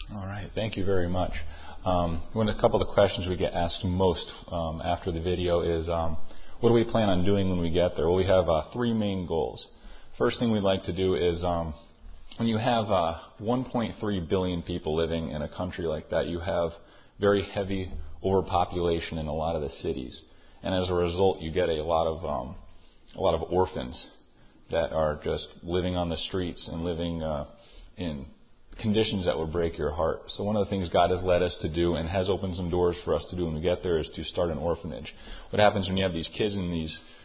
All right. Thank you very much. One a couple of the questions we get asked most after the video is, what do we plan on doing when we get there? Well, we have three main goals. First thing we'd like to do is, when you have 1.3 billion people living in a country like that, you have very heavy overpopulation in a lot of the cities, and as a result, you get a lot of orphans that are just living on the streets and living in conditions that would break your heart. So one of the things God has led us to do and has opened some doors for us to do when we get there is to start an orphanage. What happens when you have these kids in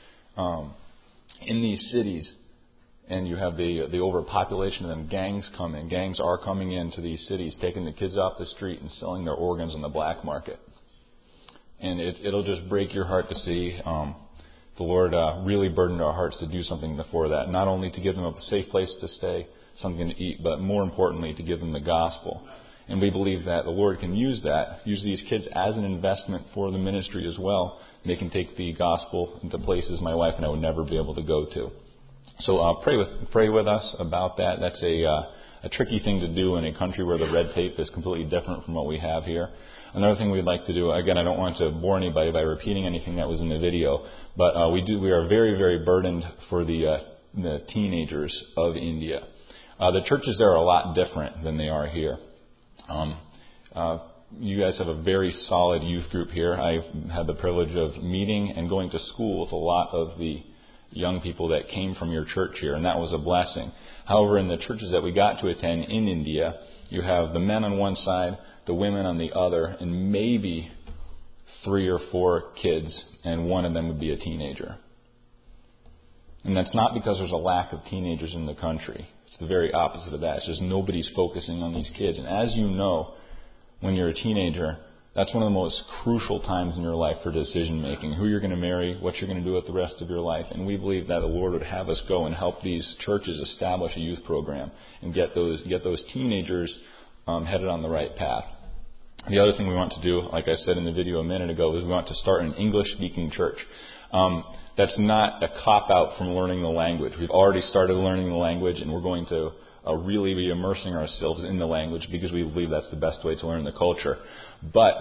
these cities and you have the overpopulation of them, gangs come in. Gangs are coming into these cities, taking the kids off the street and selling their organs on the black market. And it'll just break your heart to see. The Lord really burdened our hearts to do something before that, not only to give them a safe place to stay, something to eat, but more importantly, to give them the gospel. And we believe that the Lord can use these kids as an investment for the ministry as well. They can take the gospel into places my wife and I would never be able to go to. So pray with us about that. That's a tricky thing to do in a country where the red tape is completely different from what we have here. Another thing we'd like to do, again, I don't want to bore anybody by repeating anything that was in the video, but we are very, very burdened for the teenagers of India. The churches there are a lot different than they are here. You guys have a very solid youth group here. I've had the privilege of meeting and going to school with a lot of the young people that came from your church here, and that was a blessing. However, in the churches that we got to attend in India, you have the men on one side, the women on the other, and maybe 3 or 4 kids, and one of them would be a teenager. And that's not because there's a lack of teenagers in the country. It's the very opposite of that. It's just nobody's focusing on these kids. And as you know, when you're a teenager, that's one of the most crucial times in your life for decision making. Who you're going to marry, what you're going to do with the rest of your life. And we believe that the Lord would have us go and help these churches establish a youth program and get those teenagers headed on the right path. The other thing we want to do, like I said in the video a minute ago, is we want to start an English-speaking church. That's not a cop-out from learning the language. We've already started learning the language, and we're going to really be immersing ourselves in the language because we believe that's the best way to learn the culture. But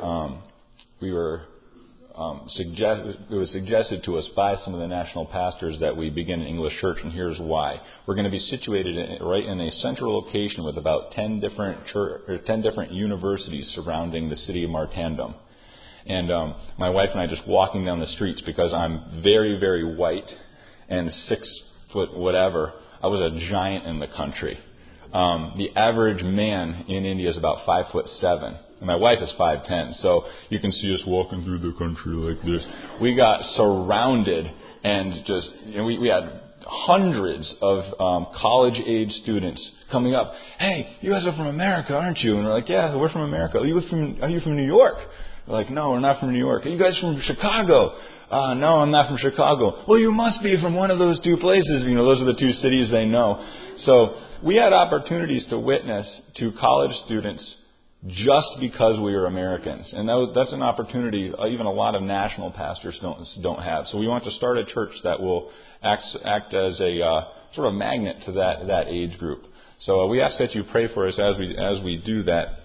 it was suggested to us by some of the national pastors that we begin an English church, and here's why. We're going to be situated right in a central location with about 10 different universities surrounding the city of Martandam. And my wife and I just walking down the streets, because I'm very, very white and 6 foot whatever, I was a giant in the country. The average man in India is about 5'7", and my wife is 5'10", so you can see us walking through the country like this. We got surrounded, and we had hundreds of college-age students coming up. Hey, you guys are from America, aren't you? And we're like, yeah, we're from America. Are you from New York? We're like, no, we're not from New York. Are you guys from Chicago? No, I'm not from Chicago. Well, you must be from one of those two places. Those are the two cities they know. So we had opportunities to witness to college students just because we are Americans. And that's an opportunity even a lot of national pastors don't have. So we want to start a church that will act as a sort of magnet to that age group. So we ask that you pray for us as we do that.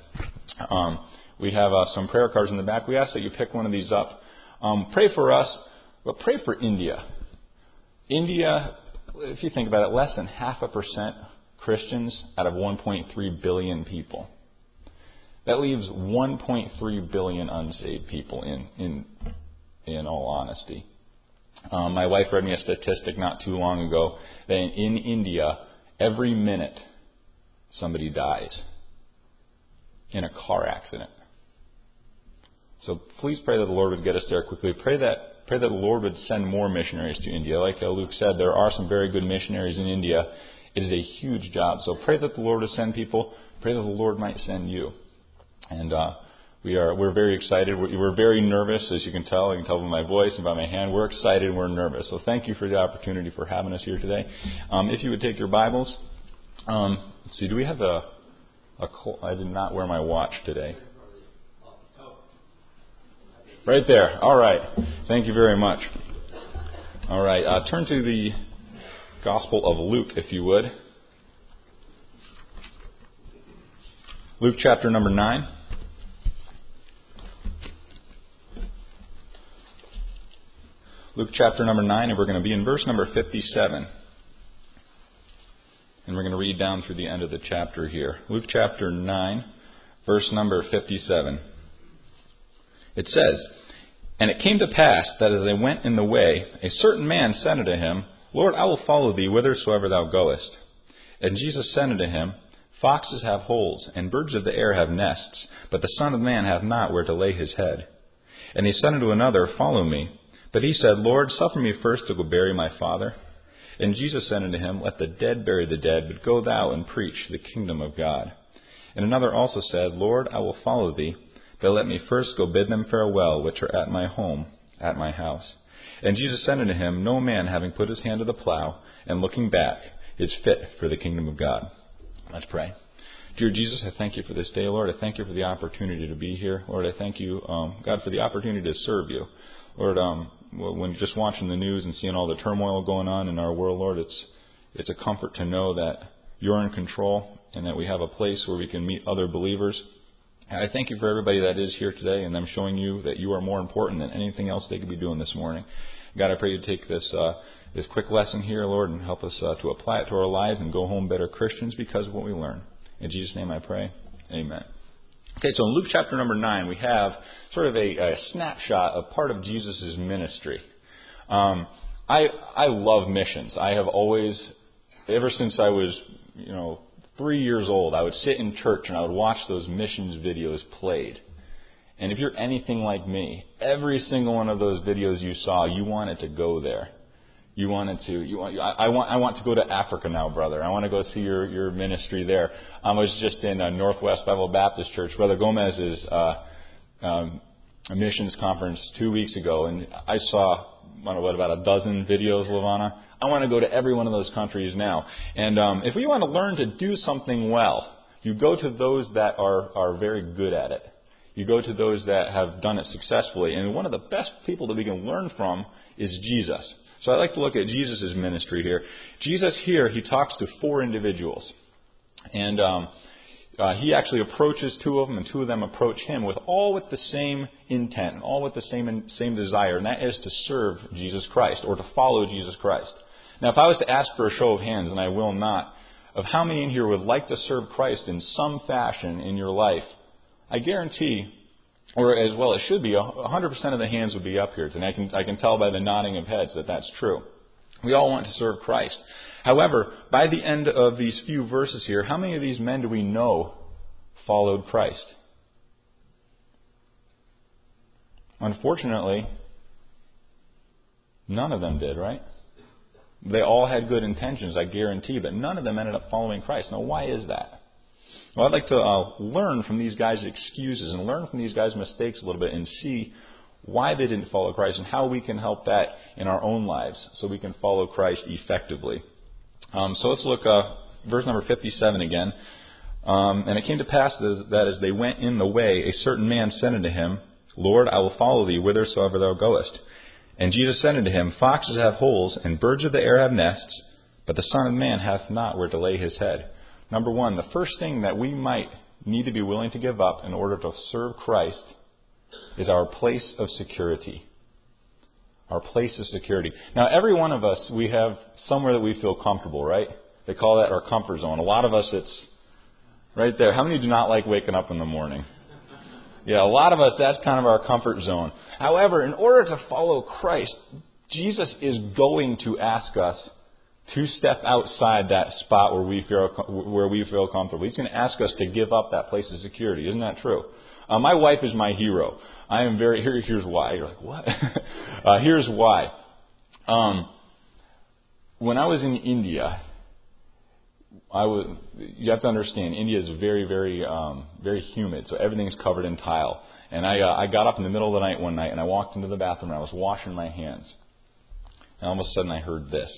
We have some prayer cards in the back. We ask that you pick one of these up. Pray for us, but pray for India. India, if you think about it, less than 0.5% Christians out of 1.3 billion people. That leaves 1.3 billion unsaved people in all honesty. My wife read me a statistic not too long ago that in India, every minute somebody dies in a car accident. So please pray that the Lord would get us there quickly. Pray that the Lord would send more missionaries to India. Like Luke said, there are some very good missionaries in India. It is a huge job. So pray that the Lord would send people. Pray that the Lord might send you. And we're very excited. We're very nervous, as you can tell. You can tell by my voice and by my hand. We're excited and we're nervous. So thank you for the opportunity for having us here today. If you would take your Bibles. Let's see, do we have I did not wear my watch today. Right there. All right. Thank you very much. All right. Turn to the Gospel of Luke, if you would. Luke chapter number 9. Luke chapter number 9, and we're going to be in verse number 57. And we're going to read down through the end of the chapter here. Luke chapter 9, verse number 57. It says, "And it came to pass that as they went in the way, a certain man said unto him, Lord, I will follow thee whithersoever thou goest. And Jesus said unto him, Foxes have holes, and birds of the air have nests, but the Son of Man hath not where to lay his head. And he said unto another, Follow me. But he said, Lord, suffer me first to go bury my father. And Jesus said unto him, Let the dead bury the dead, but go thou and preach the kingdom of God. And another also said, Lord, I will follow thee, but let me first go bid them farewell, which are at my home, at my house. And Jesus said unto him, No man, having put his hand to the plow, and looking back, is fit for the kingdom of God." Let's pray. Dear Jesus, I thank you for this day, Lord. I thank you for the opportunity to be here. Lord, I thank you, God, for the opportunity to serve you. Lord, when just watching the news and seeing all the turmoil going on in our world, Lord, it's a comfort to know that you're in control and that we have a place where we can meet other believers. And I thank you for everybody that is here today and them showing you that you are more important than anything else they could be doing this morning. God, I pray you take this quick lesson here, Lord, and help us to apply it to our lives and go home better Christians because of what we learn. In Jesus' name I pray. Amen. Okay, so in Luke chapter number 9, we have sort of a snapshot of part of Jesus' ministry. I love missions. I have always, ever since I was, 3 years old, I would sit in church and I would watch those missions videos played. And if you're anything like me, every single one of those videos you saw, you wanted to go there. I want to go to Africa now, brother. I want to go see your ministry there. I was just in Northwest Bible Baptist Church, Brother Gomez's missions conference 2 weeks ago, and I saw about a dozen videos, Lavana. I want to go to every one of those countries now. And if we want to learn to do something well, you go to those that are very good at it. You go to those that have done it successfully. And one of the best people that we can learn from is Jesus. So I like to look at Jesus' ministry here. Jesus here, he talks to 4 individuals. And he actually approaches 2 of them, and 2 of them approach him with the same intent, and all with the same desire, and that is to serve Jesus Christ, or to follow Jesus Christ. Now, if I was to ask for a show of hands, and I will not, of how many in here would like to serve Christ in some fashion in your life, I guarantee, or as well it should be, 100% of the hands would be up here. And I can tell by the nodding of heads that that's true. We all want to serve Christ. However, by the end of these few verses here, how many of these men do we know followed Christ? Unfortunately, none of them did, right? They all had good intentions, I guarantee, but none of them ended up following Christ. Now, why is that? Well, I'd like to learn from these guys' excuses and learn from these guys' mistakes a little bit and see why they didn't follow Christ and how we can help that in our own lives so we can follow Christ effectively. So let's look verse number 57 again. And it came to pass that as they went in the way, a certain man said unto him, Lord, I will follow thee whithersoever thou goest. And Jesus said unto him, Foxes have holes, and birds of the air have nests, but the Son of Man hath not where to lay his head. Number 1, the first thing that we might need to be willing to give up in order to serve Christ is our place of security. Our place of security. Now, every one of us, we have somewhere that we feel comfortable, right? They call that our comfort zone. A lot of us, it's right there. How many do not like waking up in the morning? Yeah, a lot of us, that's kind of our comfort zone. However, in order to follow Christ, Jesus is going to ask us to step outside that spot where we feel comfortable. He's going to ask us to give up that place of security. Isn't that true? My wife is my hero. I am very... Here's why. You're like, what? Here's why. When I was in India, you have to understand, India is very, very, very humid, so everything's covered in tile. And I got up in the middle of the night one night, and I walked into the bathroom, and I was washing my hands. And all of a sudden, I heard this.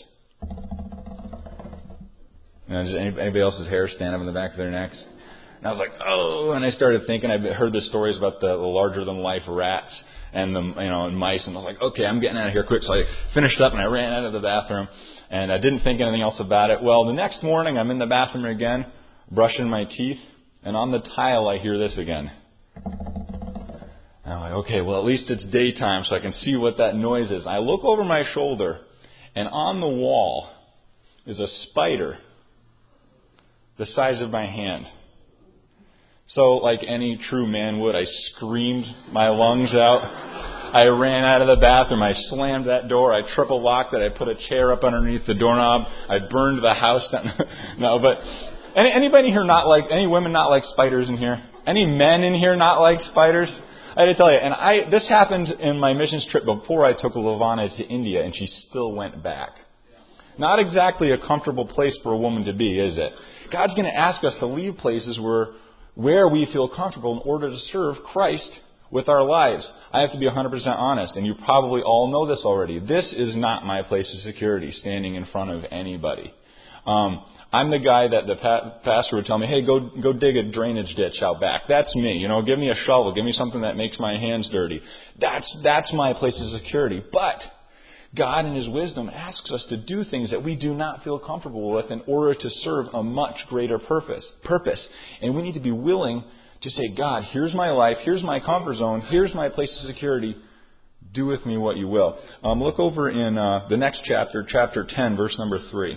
Does anybody else's hair stand up in the back of their necks? And I was like, oh, and I started thinking, I heard the stories about the larger-than-life rats and and mice, and I was like, okay, I'm getting out of here quick. So I finished up, and I ran out of the bathroom, and I didn't think anything else about it. Well, the next morning, I'm in the bathroom again, brushing my teeth, And on the tile, I hear this again. And I'm like, okay, well, at least it's daytime so I can see what that noise is. I look over my shoulder, and on the wall is a spider the size of my hand. So, like any true man would, I screamed my lungs out. I ran out of the bathroom. I slammed that door. I triple locked it. I put a chair up underneath the doorknob. I burned the house down. No, but anybody here not like, any women not like spiders in here? Any men in here not like spiders? I had to tell you, and this happened in my missions trip before I took Lavana to India, and she still went back. Not exactly a comfortable place for a woman to be, is it? God's going to ask us to leave places where we feel comfortable in order to serve Christ with our lives. I have to be 100% honest, and you probably all know this already. This is not my place of security, standing in front of anybody. I'm the guy that the pastor would tell me, hey, go dig a drainage ditch out back. That's me. Give me a shovel. Give me something that makes my hands dirty. That's my place of security. But God in His wisdom asks us to do things that we do not feel comfortable with in order to serve a much greater purpose. And we need to be willing to say, God, here's my life, here's my comfort zone, here's my place of security. Do with me what you will. Look over in the next chapter, chapter 10, verse number 3.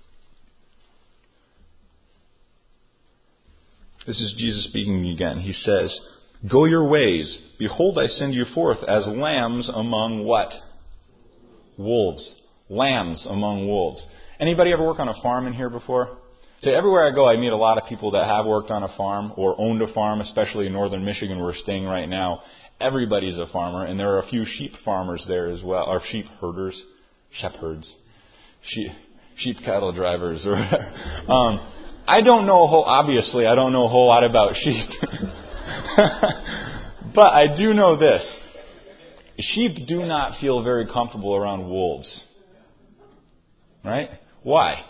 This is Jesus speaking again. He says, go your ways. Behold, I send you forth as lambs among what? Wolves. Lambs among wolves. Anybody ever work on a farm in here before? So everywhere I go, I meet a lot of people that have worked on a farm or owned a farm, especially in northern Michigan where we're staying right now. Everybody's a farmer, and there are a few sheep farmers there as well, or sheep herders, shepherds, sheep cattle drivers, or whatever. I don't know obviously I don't know a whole lot about sheep. But I do know this. Sheep do not feel very comfortable around wolves. Right? Why?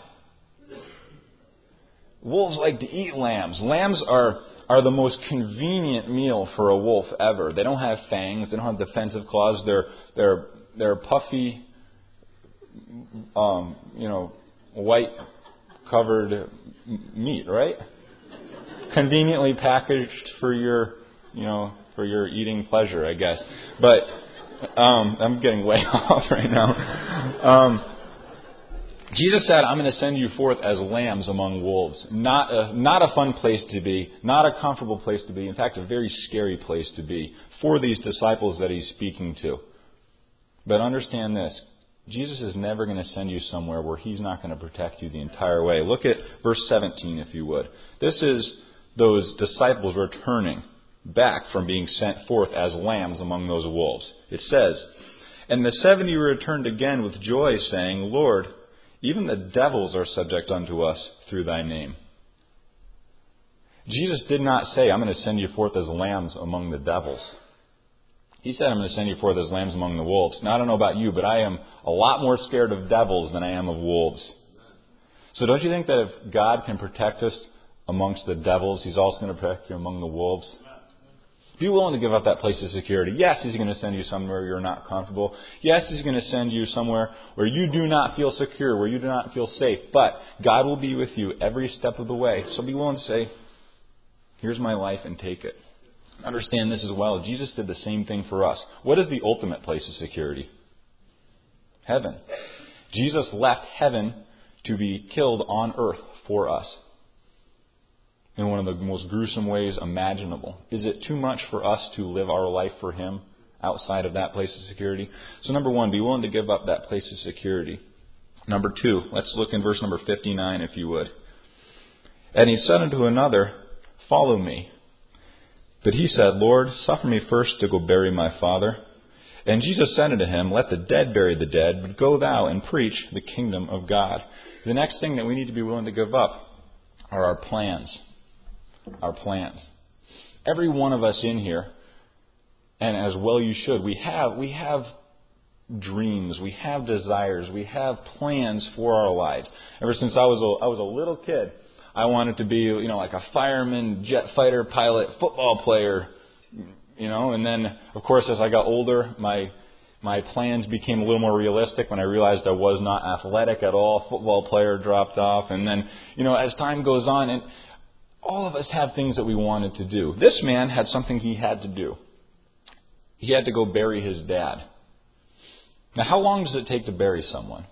Wolves like to eat lambs. Lambs are the most convenient meal for a wolf ever. They don't have fangs. They don't have defensive claws. They're puffy, white covered meat, right? Conveniently packaged for your eating pleasure, I guess. But I'm getting way off right now. Jesus said, I'm going to send you forth as lambs among wolves. Not a fun place to be, not a comfortable place to be. In fact, a very scary place to be for these disciples that He's speaking to. But understand this. Jesus is never going to send you somewhere where He's not going to protect you the entire way. Look at verse 17, if you would. This is those disciples returning back from being sent forth as lambs among those wolves. It says, and the 70 returned again with joy, saying, Lord, even the devils are subject unto us through Thy name. Jesus did not say, I'm going to send you forth as lambs among the devils. He said, I'm going to send you forth as lambs among the wolves. Now, I don't know about you, but I am a lot more scared of devils than I am of wolves. So don't you think that if God can protect us amongst the devils, He's also going to protect you among the wolves? Be willing to give up that place of security. Yes, He's going to send you somewhere you're not comfortable. Yes, He's going to send you somewhere where you do not feel secure, where you do not feel safe. But God will be with you every step of the way. So be willing to say, here's my life and take it. Understand this as well. Jesus did the same thing for us. What is the ultimate place of security? Heaven. Jesus left heaven to be killed on earth for us in one of the most gruesome ways imaginable. Is it too much for us to live our life for Him outside of that place of security? So number one, be willing to give up that place of security. Number two, let's look in verse number 59, if you would. And He said unto another, follow me. But he said, Lord, suffer me first to go bury my father. And Jesus said unto him, let the dead bury the dead, but go thou and preach the kingdom of God. The next thing that we need to be willing to give up are our plans. Our plans. Every one of us in here, and as well you should, we have dreams, we have desires, we have plans for our lives. Ever since I was a little kid, I wanted to be, like a fireman, jet fighter pilot, football player, and then, of course, as I got older, my plans became a little more realistic when I realized I was not athletic at all. Football player dropped off, and then, as time goes on, and All of us have things that we wanted to do. This man had something he had to do. He had to go bury his dad. Now, how long does it take to bury someone?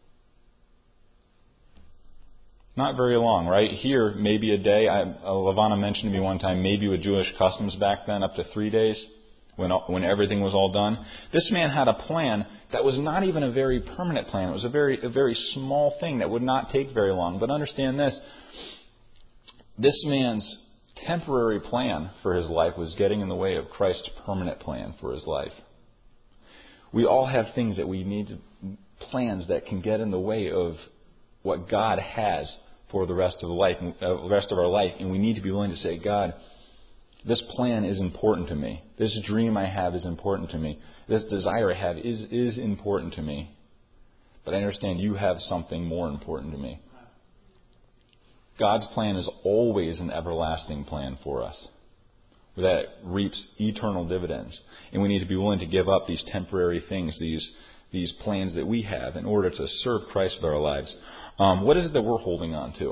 Not very long, right? Here, maybe a day. Lavana mentioned to me one time, maybe with Jewish customs back then, up to 3 days, when everything was all done. This man had a plan that was not even a very permanent plan. It was a very small thing that would not take very long. But understand this. This man's temporary plan for his life was getting in the way of Christ's permanent plan for his life. We all have things that we need, plans that can get in the way of what God has for the rest of our life, and we need to be willing to say, God, this plan is important to me. This dream I have is important to me. This desire I have is important to me. But I understand you have something more important to me. God's plan is always an everlasting plan for us that reaps eternal dividends. And we need to be willing to give up these temporary things, these plans that we have in order to serve Christ with our lives. What is it that we're holding on to?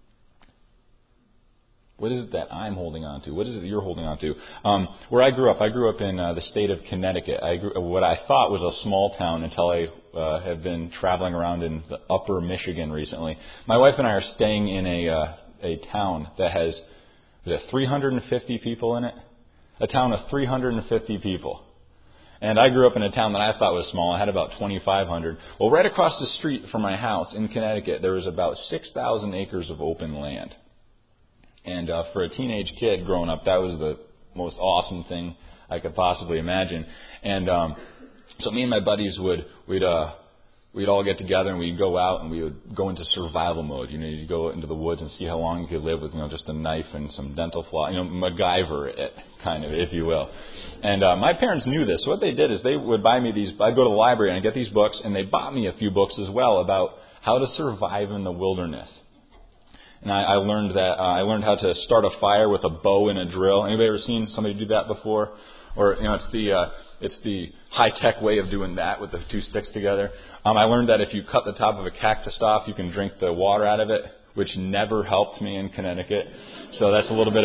What is it that I'm holding on to? What is it that you're holding on to? Where I grew up in the state of Connecticut. What I thought was a small town until I have been traveling around in the upper Michigan recently. My wife and I are staying in a town that has 350 people in it. A town of 350 people. And I grew up in a town that I thought was small. I had about 2,500. Well, right across the street from my house in Connecticut, there was about 6,000 acres of open land. And for a teenage kid growing up, that was the most awesome thing I could possibly imagine. And so me and my buddies we'd all get together and we'd go out and we would go into survival mode. You'd go into the woods and see how long you could live with, just a knife and some dental floss. MacGyver it, kind of, if you will. And my parents knew this. So what they did is they would buy me these. I'd go to the library and I'd get these books, and they bought me a few books as well about how to survive in the wilderness. And I learned how to start a fire with a bow and a drill. Anybody ever seen somebody do that before? Or it's the high-tech way of doing that with the two sticks together. I learned that if you cut the top of a cactus off, you can drink the water out of it, which never helped me in Connecticut. So that's a little bit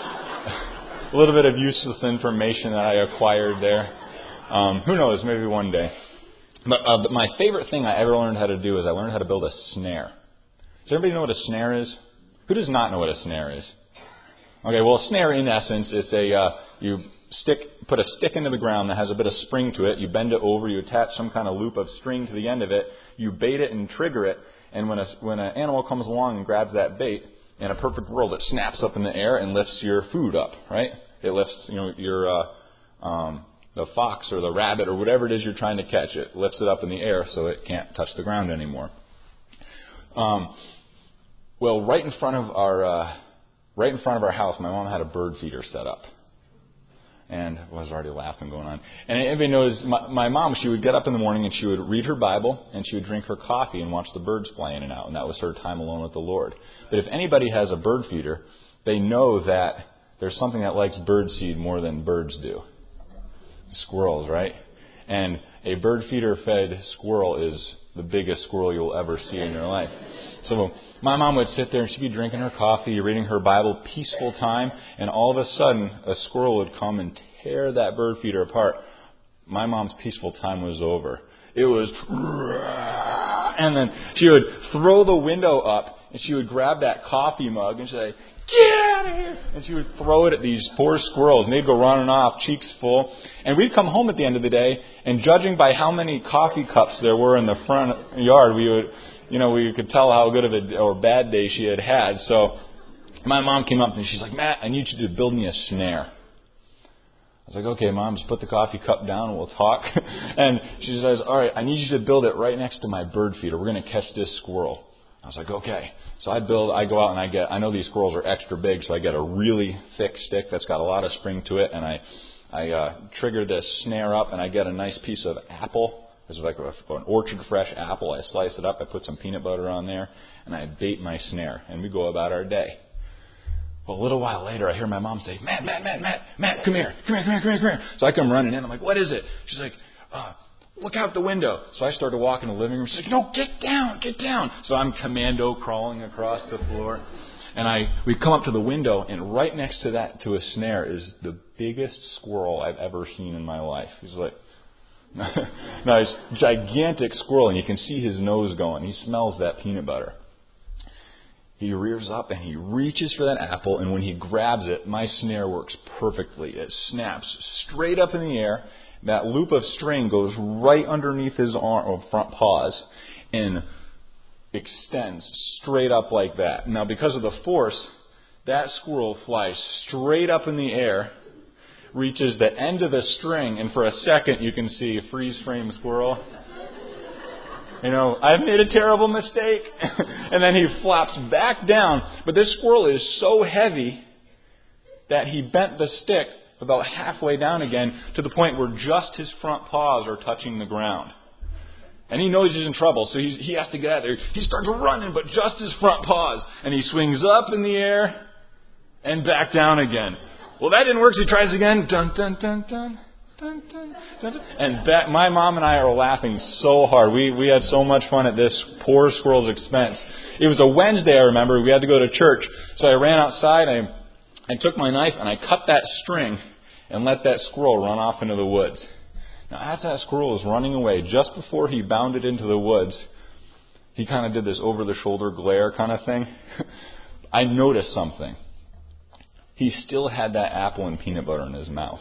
of useless information that I acquired there. Who knows? Maybe one day. But my favorite thing I ever learned how to do is I learned how to build a snare. Does everybody know what a snare is? Who does not know what a snare is? Okay, well, a snare in essence is you put a stick into the ground that has a bit of spring to it. You bend it over. You attach some kind of loop of string to the end of it. You bait it and trigger it. And when an animal comes along and grabs that bait, in a perfect world, it snaps up in the air and lifts your food up, right? It lifts the fox or the rabbit or whatever it is you're trying to catch. It lifts it up in the air so it can't touch the ground anymore. Well, right in front of our house, my mom had a bird feeder set up. And I was already laughing going on. And everybody knows my mom, she would get up in the morning and she would read her Bible and she would drink her coffee and watch the birds fly in and out. And that was her time alone with the Lord. But if anybody has a bird feeder, they know that there's something that likes bird seed more than birds do. Squirrels, right? And a bird feeder fed squirrel is the biggest squirrel you'll ever see in your life. So my mom would sit there and she'd be drinking her coffee, reading her Bible, peaceful time, and all of a sudden a squirrel would come and tear that bird feeder apart. My mom's peaceful time was over. It was, and then she would throw the window up and she would grab that coffee mug and she'd say, "Get out of here!" And she would throw it at these poor squirrels, and they'd go running off, cheeks full. And we'd come home at the end of the day, and judging by how many coffee cups there were in the front yard, we could tell how good of a or bad day she had had. So my mom came up and she's like, "Matt, I need you to build me a snare." I was like, "Okay, Mom, just put the coffee cup down and we'll talk." And she says, "All right, I need you to build it right next to my bird feeder. We're going to catch this squirrel." I was like, "Okay." So I go out and I know these squirrels are extra big, so I get a really thick stick that's got a lot of spring to it, and I trigger this snare up, and I get a nice piece of apple. It's like an orchard fresh apple. I slice it up, I put some peanut butter on there, and I bait my snare, and we go about our day. Well, a little while later, I hear my mom say, Matt, come here. So I come running in. I'm like, "What is it?" She's like, "Look out the window." So I start to walk in the living room. She's like, "No, get down. So I'm commando crawling across the floor. And we come up to the window, and right next to a snare, is the biggest squirrel I've ever seen in my life. He's like, nice, gigantic squirrel, and you can see his nose going. He smells that peanut butter. He rears up and he reaches for that apple, and when he grabs it, my snare works perfectly. It snaps straight up in the air. That loop of string goes right underneath his front paws and extends straight up like that. Now, because of the force, that squirrel flies straight up in the air, reaches the end of the string, and for a second you can see a freeze frame squirrel. I've made a terrible mistake. And then he flops back down. But this squirrel is so heavy that he bent the stick about halfway down again to the point where just his front paws are touching the ground. And he knows he's in trouble, so he has to get out there. He starts running, but just his front paws. And he swings up in the air and back down again. Well, that didn't work, so he tries again. Dun, dun, dun, dun. Dun, dun, dun, dun. And my mom and I are laughing so hard. We had so much fun at this poor squirrel's expense. It was a Wednesday, I remember. We had to go to church. So I ran outside. I took my knife and I cut that string and let that squirrel run off into the woods. Now, as that squirrel was running away, just before he bounded into the woods, he kind of did this over-the-shoulder glare kind of thing. I noticed something. He still had that apple and peanut butter in his mouth.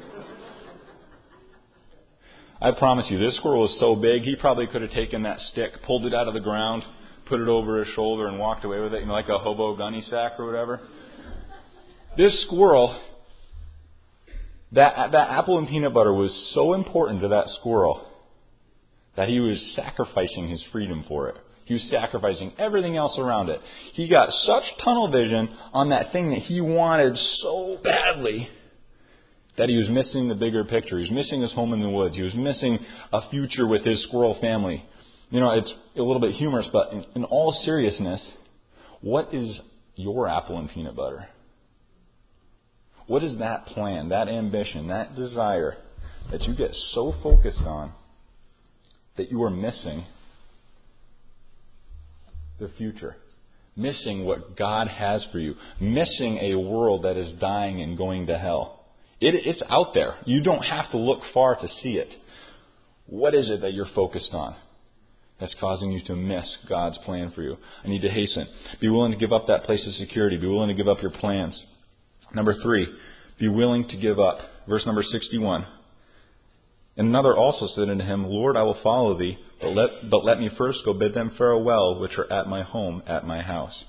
I promise you, this squirrel was so big, he probably could have taken that stick, pulled it out of the ground, put it over his shoulder, and walked away with it, like a hobo gunny sack or whatever. This squirrel, that apple and peanut butter was so important to that squirrel that he was sacrificing his freedom for it. He was sacrificing everything else around it. He got such tunnel vision on that thing that he wanted so badly that he was missing the bigger picture. He was missing his home in the woods. He was missing a future with his squirrel family. It's a little bit humorous, but in all seriousness, what is your apple and peanut butter? What is that plan, that ambition, that desire that you get so focused on that you are missing the future? Missing what God has for you. Missing a world that is dying and going to hell. It's out there. You don't have to look far to see it. What is it that you're focused on that's causing you to miss God's plan for you? I need to hasten. Be willing to give up that place of security. Be willing to give up your plans. Number 3, be willing to give up. Verse number 61. And another also said unto him, Lord, I will follow thee, but let me first go bid them farewell, which are at my home, at my house.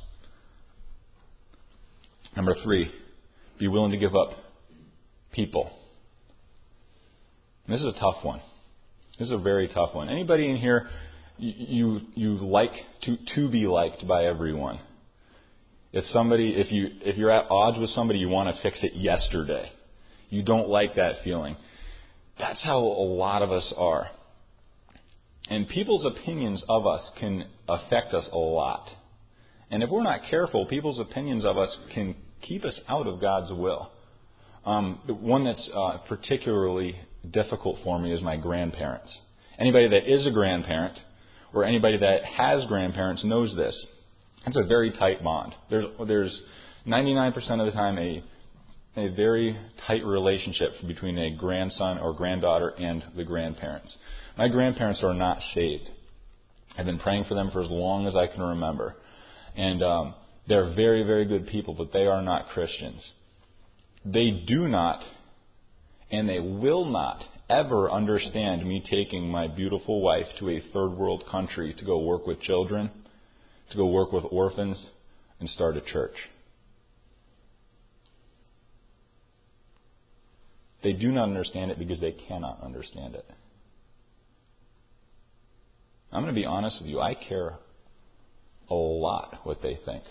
Number 3, be willing to give up people. And this is a tough one. This is a very tough one. Anybody in here, you like to be liked by everyone? If you're at odds with somebody, you want to fix it yesterday. You don't like that feeling. That's how a lot of us are. And people's opinions of us can affect us a lot. And if we're not careful, people's opinions of us can keep us out of God's will. The one that's particularly difficult for me is my grandparents. Anybody that is a grandparent or anybody that has grandparents knows this. It's a very tight bond. There's 99% of the time a very tight relationship between a grandson or granddaughter and the grandparents. My grandparents are not saved. I've been praying for them for as long as I can remember. And they're very, very good people, but they are not Christians. They do not, and they will not, ever understand me taking my beautiful wife to a third world country to go work with children, to go work with orphans, and start a church. They do not understand it because they cannot understand it. I'm going to be honest with you. I care a lot what they think.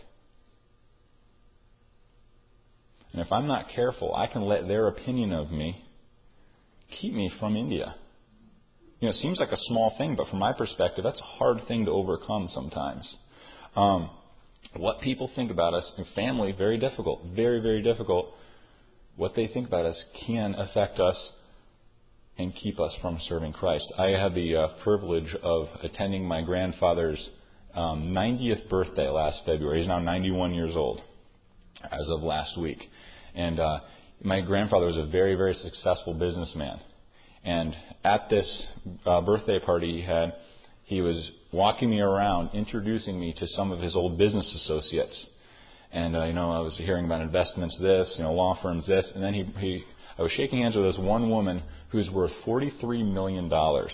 And if I'm not careful, I can let their opinion of me keep me from India. It seems like a small thing, but from my perspective, that's a hard thing to overcome sometimes. What people think about us in family, very difficult. Very, very difficult. What they think about us can affect us and keep us from serving Christ. I had the privilege of attending my grandfather's 90th birthday last February. He's now 91 years old as of last week. And my grandfather was a very, very successful businessman. And at this birthday party he had, he was walking me around, introducing me to some of his old business associates. And, I was hearing about investments this, law firms this. And then I was shaking hands with this one woman who's worth $43 million.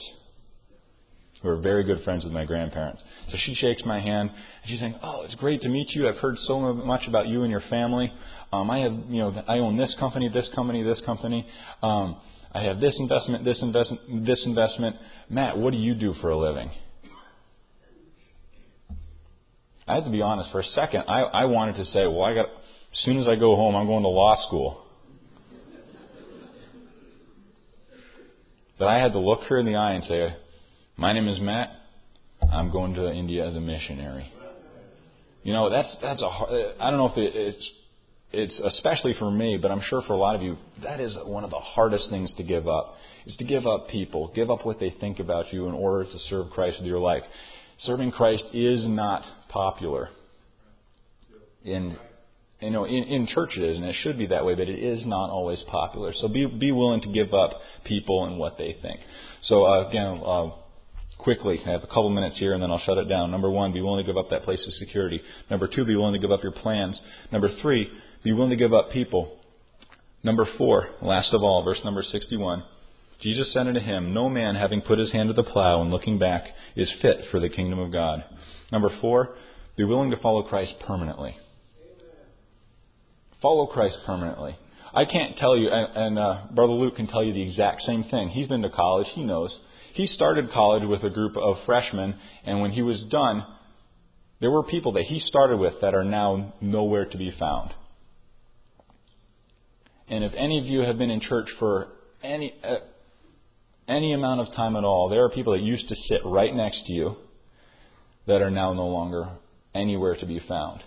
We were very good friends with my grandparents. So she shakes my hand, and she's saying, "Oh, it's great to meet you. I've heard so much about you and your family. I own this company, this company, this company. I have this investment, this investment, this investment. Matt, what do you do for a living?" I had to be honest. For a second, I wanted to say, well, as soon as I go home, I'm going to law school. But I had to look her in the eye and say, "My name is Matt. I'm going to India as a missionary." That's a hard, I don't know if it's especially for me, but I'm sure for a lot of you, that is one of the hardest things to give up. Is to give up people, give up what they think about you in order to serve Christ with your life. Serving Christ is not popular. In church it is, and it should be that way, but it is not always popular. So be willing to give up people and what they think. So again, quickly, I have a couple minutes here and then I'll shut it down. Number 1, be willing to give up that place of security. Number 2, be willing to give up your plans. Number 3, be willing to give up people. Number 4, last of all, verse number 61. Jesus said unto him, "No man having put his hand to the plow and looking back is fit for the kingdom of God." Number 4, be willing to follow Christ permanently. Follow Christ permanently. I can't tell you, and Brother Luke can tell you the exact same thing. He's been to college. He knows. He started college with a group of freshmen, and when he was done, there were people that he started with that are now nowhere to be found. And if any of you have been in church for any amount of time at all, there are people that used to sit right next to you that are now no longer anywhere to be found.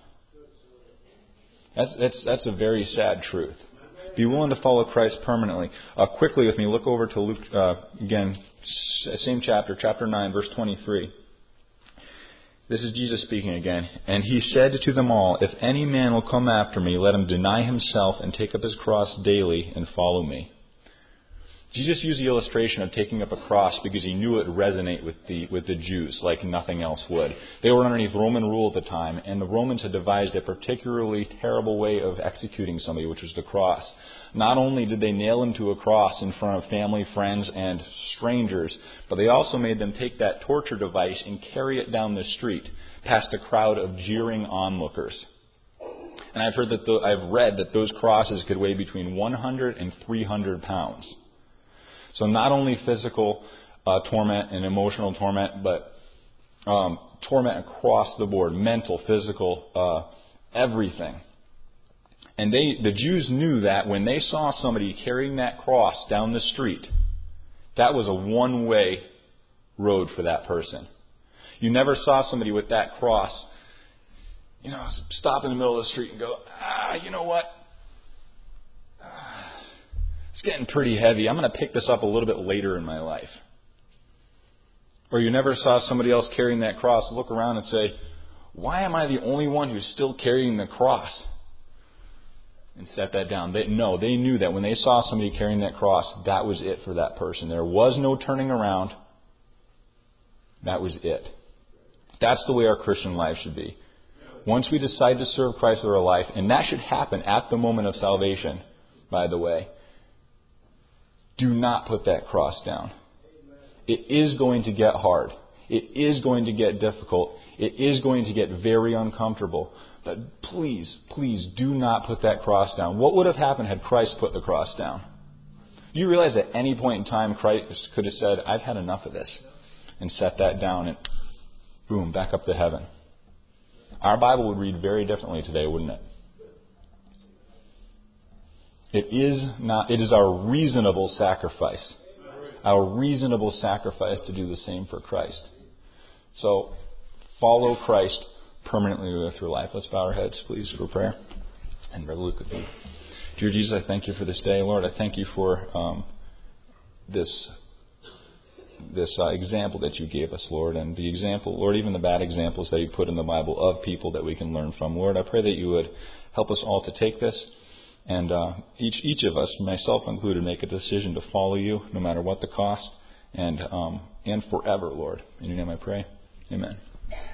That's a very sad truth. Be willing to follow Christ permanently. Quickly with me, look over to Luke, again, same chapter, chapter 9, verse 23. This is Jesus speaking again. "And he said to them all, If any man will come after me, let him deny himself and take up his cross daily and follow me." Jesus used the illustration of taking up a cross because he knew it would resonate with the Jews like nothing else would. They were underneath Roman rule at the time, and the Romans had devised a particularly terrible way of executing somebody, which was the cross. Not only did they nail him to a cross in front of family, friends, and strangers, but they also made them take that torture device and carry it down the street past a crowd of jeering onlookers. And I've read that those crosses could weigh between 100 and 300 pounds. So not only physical torment and emotional torment, but torment across the board, mental, physical, everything. And the Jews knew that when they saw somebody carrying that cross down the street, that was a one-way road for that person. You never saw somebody with that cross, stop in the middle of the street and go, you know what? It's getting pretty heavy. I'm going to pick this up a little bit later in my life. Or you never saw somebody else carrying that cross look around and say, why am I the only one who's still carrying the cross? And set that down. They knew that when they saw somebody carrying that cross, that was it for that person. There was no turning around. That was it. That's the way our Christian life should be. Once we decide to serve Christ with our life, and that should happen at the moment of salvation, by the way, do not put that cross down. It is going to get hard. It is going to get difficult. It is going to get very uncomfortable. But please, please do not put that cross down. What would have happened had Christ put the cross down? You realize at any point in time Christ could have said, I've had enough of this, and set that down and boom, back up to heaven. Our Bible would read very differently today, wouldn't it? It is our reasonable sacrifice. Our reasonable sacrifice to do the same for Christ. So, follow Christ permanently with your life. Let's bow our heads, please, for prayer. And Brother Luke with you. Dear Jesus, I thank you for this day. Lord, I thank you for this example that you gave us, Lord, and the example, Lord, even the bad examples that you put in the Bible of people that we can learn from. Lord, I pray that you would help us all to take this and each of us, myself included, make a decision to follow you no matter what the cost and forever, Lord. In your name I pray. Amen.